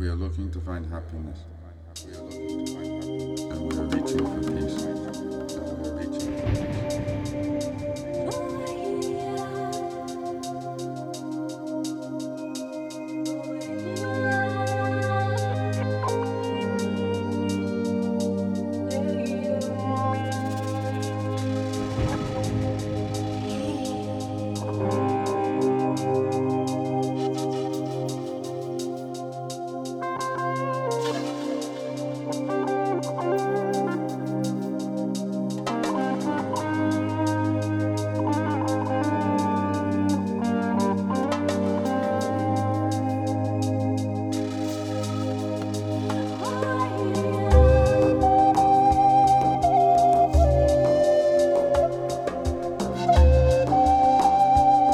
We are looking to find happiness, and we are reaching for peace.